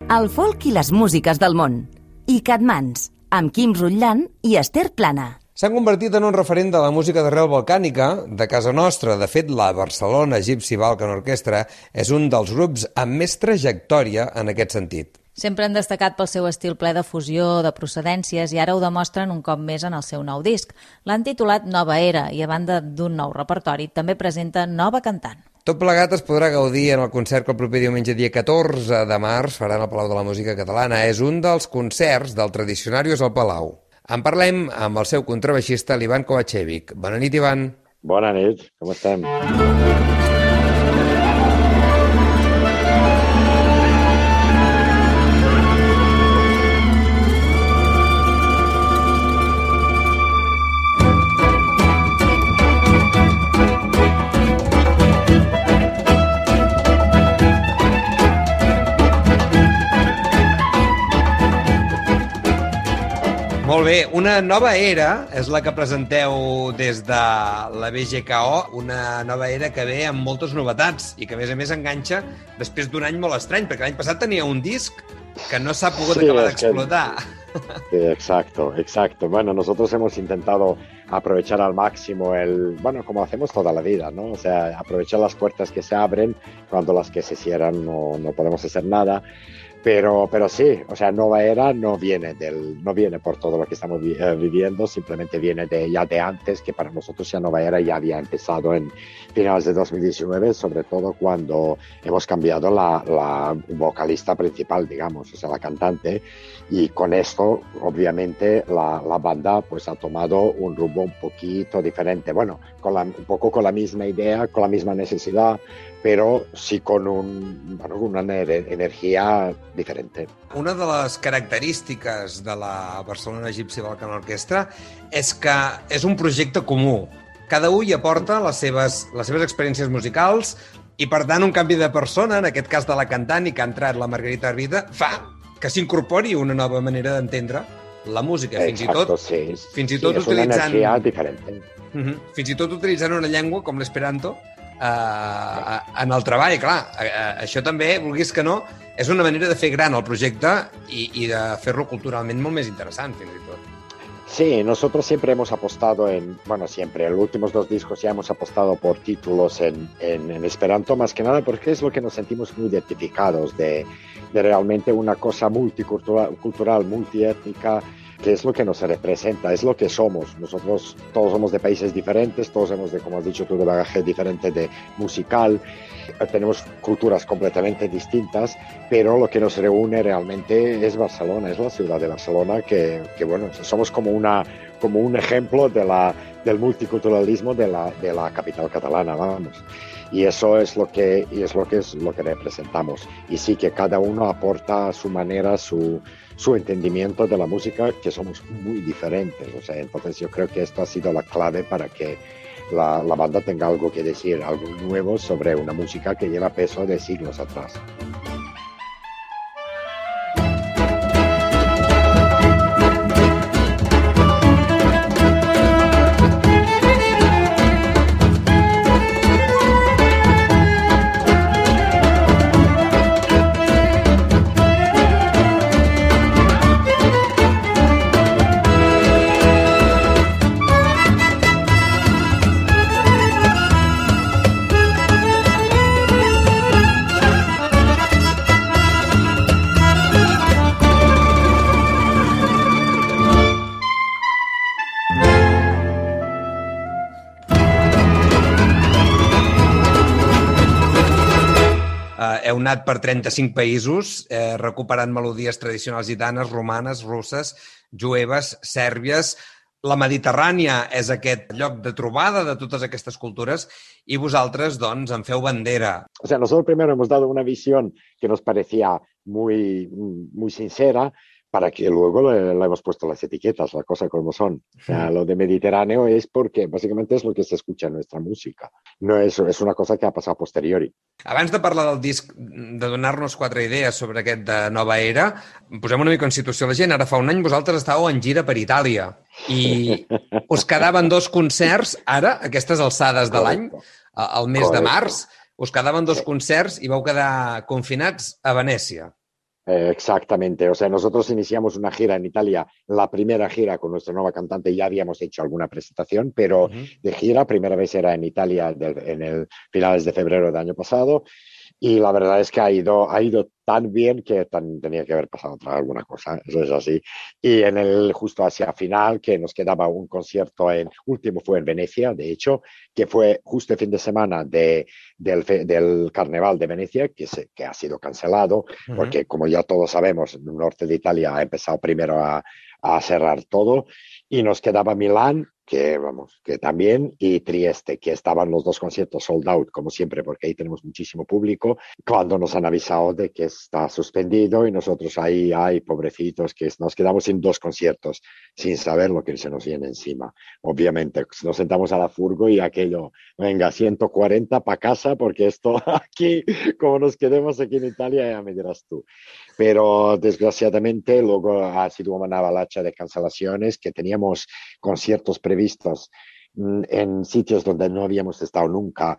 El folk i les músiques del món. I Catmans, amb Quim Rutllan i Esther Plana. S'han convertit en un referent de la música d'arrel balcànica de casa nostra. De fet, la Barcelona Gypsy Balkan Orchestra és un dels grups amb més trajectòria en aquest sentit. Sempre han destacat pel seu estil ple de fusió, de procedències, i ara ho demostren un cop més en el seu nou disc. L'han titulat Nova Era i, a banda d'un nou repertori, també presenta nova cantant. Tot plegat es podrà gaudir en el concert que el proper diumenge dia 14 de març faran al Palau de la Música Catalana. És un dels concerts del Tradicionarios al Palau. En parlem amb el seu contrabaixista, l'Ivan Kovacevic. Bona nit, Ivan. Bona nit, com estem? Molt bé, una nova era és la que presenteu des de la BGKO, una nova era que ve amb moltes novetats i que a més enganxa després d'un any molt estrany, perquè l'any passat tenia un disc que no s'ha pogut acabar d'explotar. Sí, exacto. Bueno, nosotros hemos intentado aprovechar al máximo como hacemos toda la vida, ¿no? O sea, aprovechar las puertas que se abren, cuando las que se cierran no podemos hacer nada. Pero sí, o sea, Nova Era no viene por todo lo que estamos viviendo, simplemente viene ya de antes, que para nosotros ya Nova Era ya había empezado en finales de 2019, sobre todo cuando hemos cambiado la vocalista principal, digamos, o sea, la cantante, y con esto, obviamente, la banda pues ha tomado un rumbo un poquito diferente, bueno, un poco con la misma idea, con la misma necesidad, pero sí con una energia diferente. Una de les característiques de la Barcelona Gypsy Balkan Orchestra és que és un projecte comú. Cada un hi aporta les seves experiències musicals i, per tant, un canvi de persona, en aquest cas de la cantant i que ha entrat la Margarita Arvida, fa que s'incorpori una nova manera d'entendre la música, fins i tot utilitzant... És una energia diferent. Fins i tot utilitzant una llengua com l'esperanto en el treball. Clar, això també, vulguis que no, és una manera de fer gran el projecte i de fer-lo culturalment molt més interessant, fins i tot. Sí, nosotros siempre hemos apostado en los últimos 2 discos ya hemos apostado por títulos en esperanto, más que nada porque es lo que nos sentimos muy identificados de realmente una cosa multicultural, multiétnica, que es lo que nos representa, es lo que somos. Nosotros todos somos de países diferentes, todos somos como has dicho tú, de bagaje diferente de musical, tenemos culturas completamente distintas, pero lo que nos reúne realmente es Barcelona, es la ciudad de Barcelona, que bueno, somos como un ejemplo del multiculturalismo de la capital catalana, vamos. Y eso es lo que representamos. Y sí que cada uno aporta a su manera su entendimiento de la música, que somos muy diferentes. O sea, entonces yo creo que esto ha sido la clave para que la banda tenga algo que decir, algo nuevo sobre una música que lleva peso de siglos atrás. Heu anat per 35 països, recuperant melodies tradicionals gitanes, romanes, russes, jueves, sèrbies. La Mediterrània és aquest lloc de trobada de totes aquestes cultures i vosaltres, doncs, en feu bandera. O sea, nosotros primero hemos dado una visión que nos parecía muy sincera, para que luego le hemos puesto las etiquetas, las cosas como son. O sea, lo de Mediterráneo es porque básicamente es lo que se escucha en nuestra música. No es una cosa que ha pasado a posteriori. Abans de parlar del disc, de donar-nos 4 idees sobre aquest de Nova Era, posem una mica en situació a la gent. Ara fa un any vosaltres estàveu en gira per Itàlia i us quedaven 2 concerts, ara, a aquestes alçades de l'any, al mes de març, us quedaven 2 concerts i vau quedar confinats a Venècia. Exactamente, o sea, nosotros iniciamos una gira en Italia, la primera gira con nuestra nueva cantante, ya habíamos hecho alguna presentación, pero de gira, primera vez era en Italia en el finales de febrero del año pasado, y la verdad es que ha ido tan bien que tenía que haber pasado alguna cosa, eso es así. Y justo hacia final, que nos quedaba un concierto último fue en Venecia, de hecho, que fue justo el fin de semana del Carnaval de Venecia, que ha sido cancelado, porque como ya todos sabemos, el norte de Italia ha empezado primero a cerrar todo, y nos quedaba Milán, que también, y Trieste, que estaban los dos conciertos sold out, como siempre, porque ahí tenemos muchísimo público, cuando nos han avisado de que está suspendido, y nosotros ahí, ay, pobrecitos, que nos quedamos sin 2 conciertos, sin saber lo que se nos viene encima. Obviamente, nos sentamos a la furgo y aquello, venga, 140 para casa, porque esto aquí, como nos quedemos aquí en Italia, ya me dirás tú. Pero desgraciadamente luego ha sido una avalancha de cancelaciones, que teníamos conciertos previstos en sitios donde no habíamos estado nunca.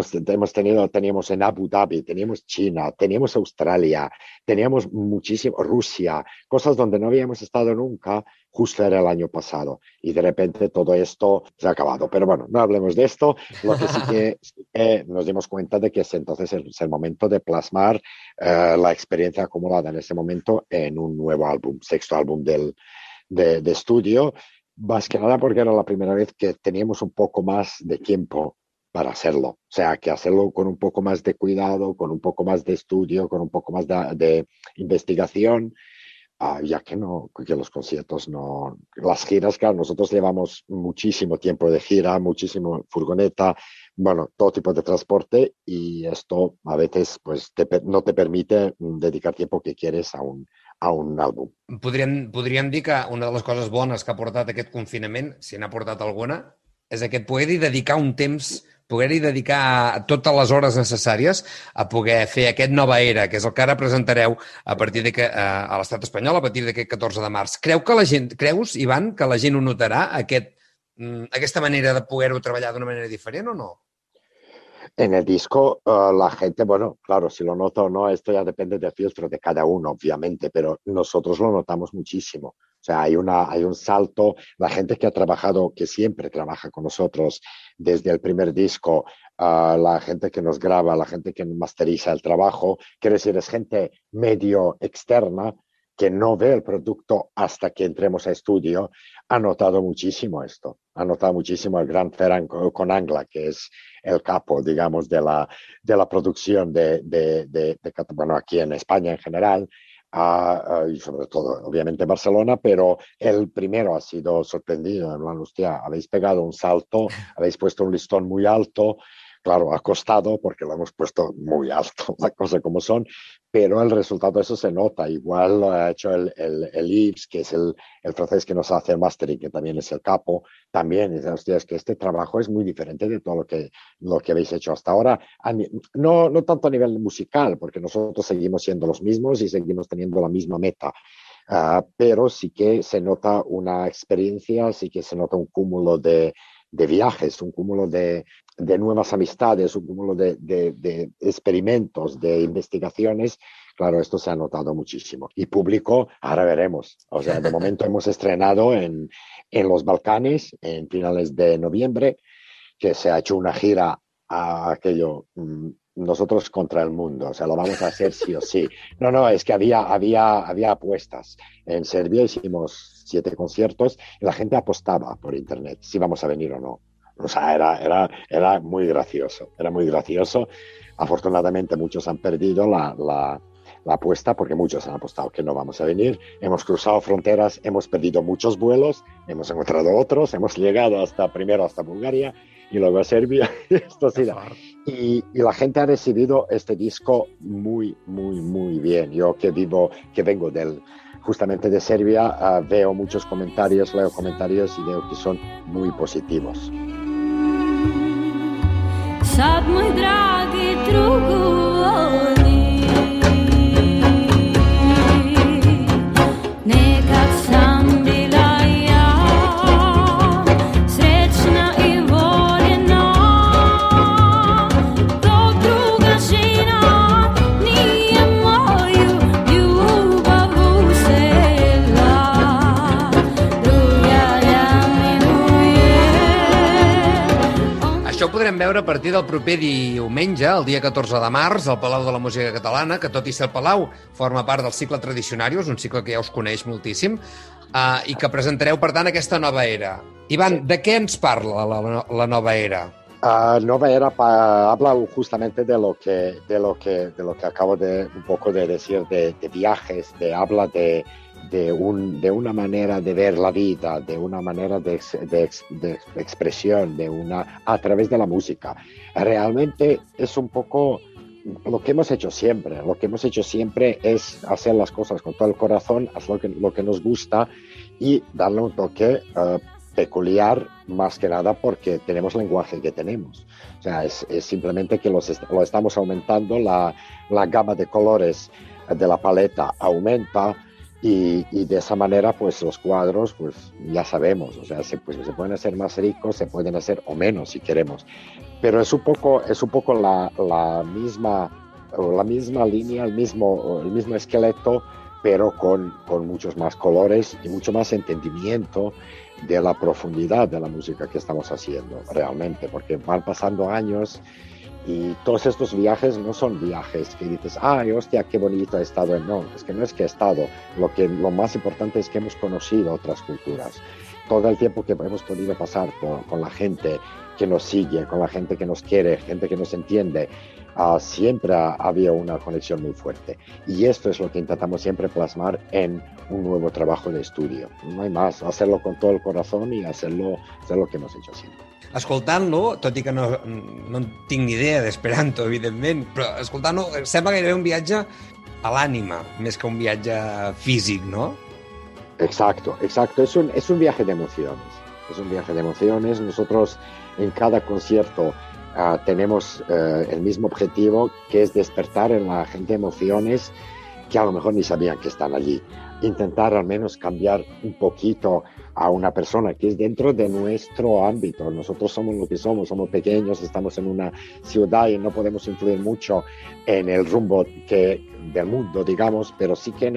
Teníamos en Abu Dhabi, teníamos China, teníamos Australia, teníamos muchísimo Rusia, cosas donde no habíamos estado nunca, justo era el año pasado. Y de repente todo esto se ha acabado. Pero bueno, no hablemos de esto. Lo que sí que nos dimos cuenta de que entonces es el momento de plasmar la experiencia acumulada en ese momento en un nuevo álbum, 6º álbum de estudio. Más que nada porque era la primera vez que teníamos un poco más de tiempo para hacerlo. O sea, que hacerlo con un poco más de cuidado, con un poco más de estudio, con un poco más de investigación, ya que los conciertos no... Las giras, claro, nosotros llevamos muchísimo tiempo de gira, muchísimo furgoneta, bueno, todo tipo de transporte, y esto a veces pues no te permite dedicar tiempo que quieres a un àlbum. Podríem dir que una de les coses bones que ha portat aquest confinament, si n'ha portat alguna, és que et poder-hi dedicar un temps, poder-hi dedicar totes les hores necessàries a poder fer aquest Nova Era, que és el que ara presentareu a partir a l'estat espanyol a partir d'aquest 14 de març. Creus, Ivan, que la gent ho notarà, aquesta manera de poder-ho treballar d'una manera diferent o no? En el disco, la gente, bueno, claro, si lo nota o no, esto ya depende del filtro de cada uno, obviamente, pero nosotros lo notamos muchísimo. O sea, hay un salto. La gente que ha trabajado, que siempre trabaja con nosotros desde el primer disco, la gente que nos graba, la gente que masteriza el trabajo, quiero decir, es gente medio externa que no ve el producto hasta que entremos a estudio. Ha notado muchísimo esto. Ha notado muchísimo el gran Ferran Conangla, que es el capo, digamos, de la producción bueno, aquí en España en general, y sobre todo, obviamente, Barcelona, pero el primero ha sido sorprendido. En plan, hostia, habéis pegado un salto, habéis puesto un listón muy alto. Claro, ha costado porque lo hemos puesto muy alto, la cosa como son, pero el resultado de eso se nota. Igual lo ha hecho el Yves, que es el francés que nos hace el mastering, que también es el capo, también. Dice, hostia, es que este trabajo es muy diferente de todo lo que habéis hecho hasta ahora. No tanto a nivel musical, porque nosotros seguimos siendo los mismos y seguimos teniendo la misma meta. Pero sí que se nota una experiencia, sí que se nota un cúmulo de viajes, un cúmulo de nuevas amistades, un cúmulo de experimentos, de investigaciones. Claro, esto se ha notado muchísimo. Y público, ahora veremos. O sea, de momento hemos estrenado en los Balcanes en finales de noviembre, que se ha hecho una gira a aquello... nosotros contra el mundo, o sea, lo vamos a hacer sí o sí. No, es que había apuestas. En Serbia hicimos 7 conciertos y la gente apostaba por internet si vamos a venir o no. O sea, era muy gracioso, era muy gracioso. Afortunadamente muchos han perdido la apuesta porque muchos han apostado que no vamos a venir. Hemos cruzado fronteras, hemos perdido muchos vuelos, hemos encontrado otros, hemos llegado primero hasta Bulgaria y luego a Serbia. Esto sí. Y la gente ha recibido este disco muy, muy, muy bien. Yo que vengo justamente de Serbia, veo muchos comentarios, leo comentarios y veo que son muy positivos. Sad moj dragi drugovi, nekad sam bila ja srećna i voljena, dok druga žena nije moju veure a partir del proper diumenge, el dia 14 de març, al Palau de la Música Catalana, que tot i ser el Palau forma part del cicle Tradicionarios, un cicle que ja us coneix moltíssim, i que presentareu, per tant, aquesta nova era. Ivan, de què ens parla la nova era? Nova Era habla justamente de lo que acabo de un poco de decir de viajes, habla de una manera de ver la vida, de una manera de expresión, a través de la música. Realmente es un poco lo que hemos hecho siempre. Lo que hemos hecho siempre es hacer las cosas con todo el corazón, hacer lo que nos gusta y darle un toque peculiar, más que nada porque tenemos el lenguaje que tenemos. O sea, es simplemente que lo estamos aumentando, la gama de colores de la paleta aumenta y de esa manera pues los cuadros pues ya sabemos, o sea, se pueden hacer más ricos, se pueden hacer o menos si queremos, pero es un poco la misma línea, el mismo esqueleto, pero con muchos más colores y mucho más entendimiento de la profundidad de la música que estamos haciendo realmente, porque van pasando años y todos estos viajes no son viajes que dices, ay, hostia, qué bonito he estado. No, es que no es que he estado, lo más importante es que hemos conocido otras culturas. Todo el tiempo que hemos podido pasar con la gente que nos sigue, con la gente que nos quiere, gente que nos entiende, siempre había una conexión muy fuerte. Y esto es lo que intentamos siempre plasmar en un nuevo trabajo de estudio. No hay más, hacerlo con todo el corazón y hacer lo que hemos hecho siempre. Escoltant-lo, tot i que no en tinc ni idea d'Esperanto, evidentment, però escoltant-lo sembla gairebé un viatge a l'ànima, més que un viatge físic, ¿no? Exacto. Es un viaje de emociones. Es un viaje de emociones. Nosotros en cada concierto tenemos el mismo objetivo, que es despertar en la gente emociones que a lo mejor ni sabían que están allí. Intentar al menos cambiar un poquito a una persona que es dentro de nuestro ámbito. Nosotros somos lo que somos pequeños, estamos en una ciudad y no podemos influir mucho en el rumbo del mundo, digamos, pero sí que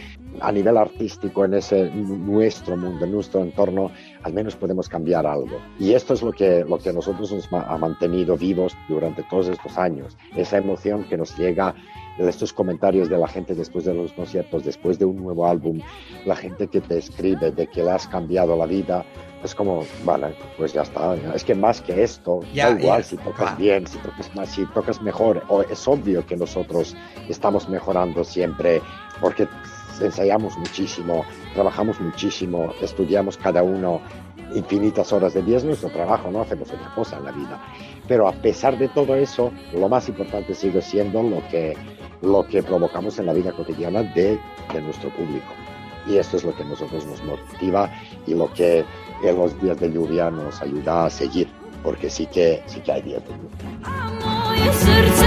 a nivel artístico, en ese nuestro mundo, en nuestro entorno, al menos podemos cambiar algo. Y esto es lo que nosotros nos ha mantenido vivos durante todos estos años. Esa emoción que nos llega de estos comentarios de la gente después de los conciertos, después de un nuevo álbum, la gente que te escribe de que le has cambiado la vida, es como, vale, pues ya está. Es que más que esto, da igual si tocas bien, si tocas más, si tocas mejor. Es obvio que nosotros estamos mejorando siempre porque ensayamos muchísimo, trabajamos muchísimo, estudiamos cada uno infinitas horas del día, es nuestro trabajo, no hacemos otra cosa en la vida. Pero a pesar de todo eso, lo más importante sigue siendo lo que provocamos en la vida cotidiana de nuestro público. Y esto es lo que a nosotros nos motiva y lo que en los días de lluvia nos ayuda a seguir, porque sí que hay días de lluvia.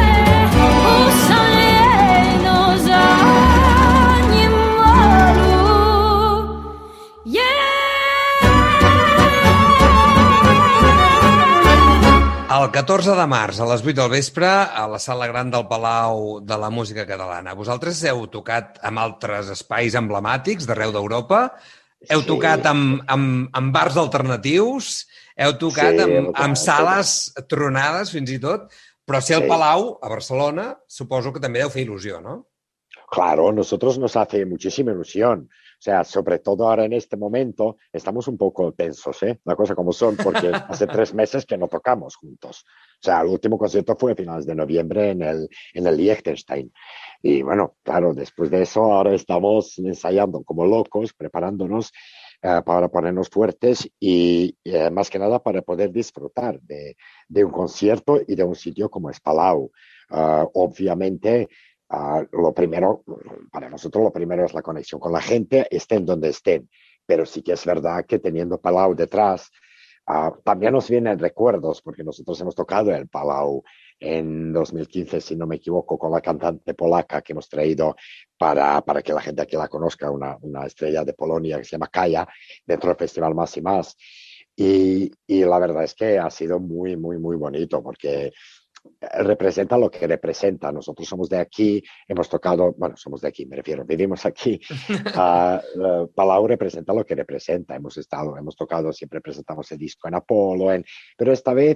El 14 de març, a les 8 del vespre, a la Sala Gran del Palau de la Música Catalana. Vosaltres heu tocat amb altres espais emblemàtics d'arreu d'Europa, heu tocat amb bars alternatius, heu tocat amb sales tronades, fins i tot, però ser al Palau, a Barcelona, suposo que també deu fer il·lusió, no? Claro, nosotros nos hace muchísima ilusión. O sea, sobre todo ahora en este momento estamos un poco tensos, la cosa como son, porque hace 3 meses que no tocamos juntos. O sea, el último concierto fue a finales de noviembre en el Liechtenstein. Y bueno, claro, después de eso ahora estamos ensayando como locos, preparándonos para ponernos fuertes y más que nada para poder disfrutar de un concierto y de un sitio como es Palau. Obviamente, lo primero, para nosotros lo primero es la conexión con la gente, estén donde estén, pero sí que es verdad que teniendo Palau detrás, también nos vienen recuerdos, porque nosotros hemos tocado el Palau en 2015, si no me equivoco, con la cantante polaca que hemos traído para que la gente aquí la conozca, una estrella de Polonia que se llama Kaya, dentro del festival Más y Más. Y la verdad es que ha sido muy, muy, muy bonito, porque representa lo que representa. Nosotros somos de aquí, hemos tocado, bueno, somos de aquí, me refiero, vivimos aquí. Palau representa lo que representa. Hemos tocado, siempre presentamos el disco en Apolo, pero esta vez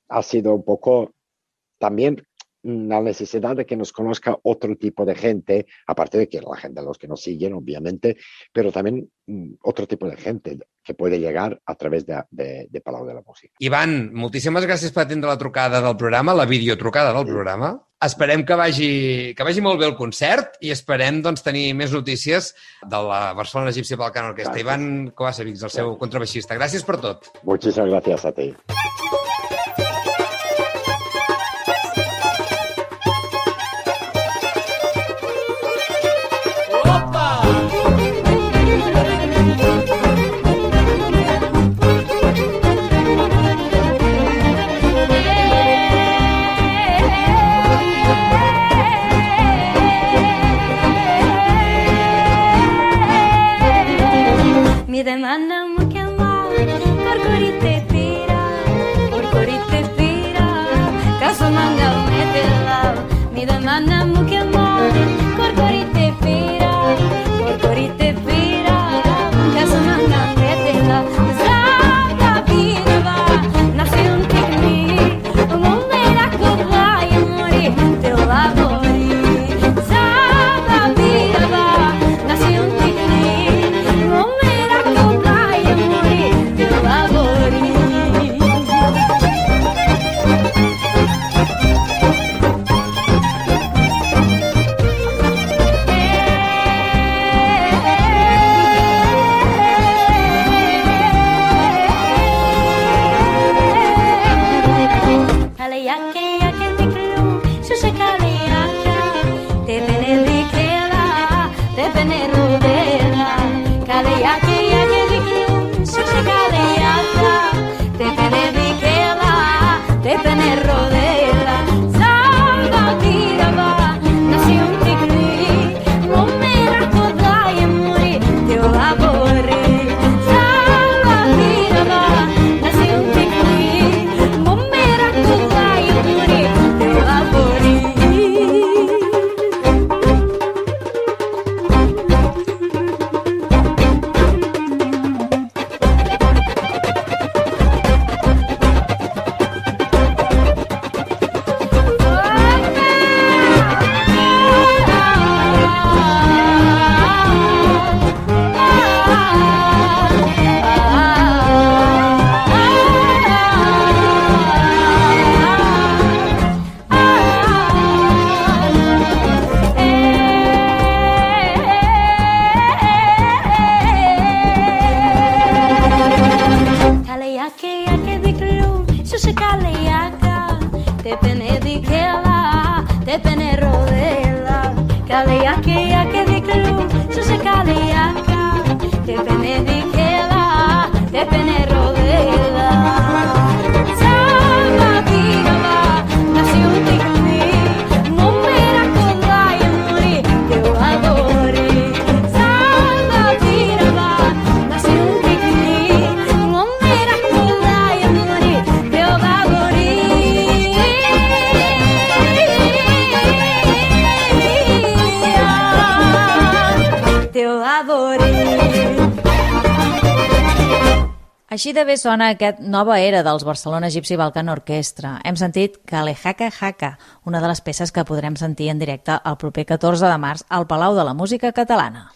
ha sido un poco también la necesidad de que nos conozca otro tipo de gente, aparte de que la gente, los que nos siguen, obviamente, pero también otro tipo de gente que puede llegar a través de Palau de la Música. Ivan, moltíssimes gràcies per atendre la trucada del programa, la videotrucada del programa. Esperem que vagi molt bé el concert i esperem doncs, tenir més notícies de la Barcelona Gypsy Balkan Orquestra. Gràcies. Ivan Kovacevic, el seu contrabaixista. Gràcies per tot. Muchísimas gracias a ti. Mi demanda mukella, corcorite pira, caso manga metela. Mi demanda mukella, corcorite pira, caso manga metela. Zaka pira, nace un tigre, un hombre a cola y morir te labori. Zaka pira, nace un tigre, un hombre Així de bé sona aquest Nova Era dels Barcelona Gypsy Balkan Orquestra. Hem sentit Kale Haka Haka, una de les peces que podrem sentir en directe el proper 14 de març al Palau de la Música Catalana.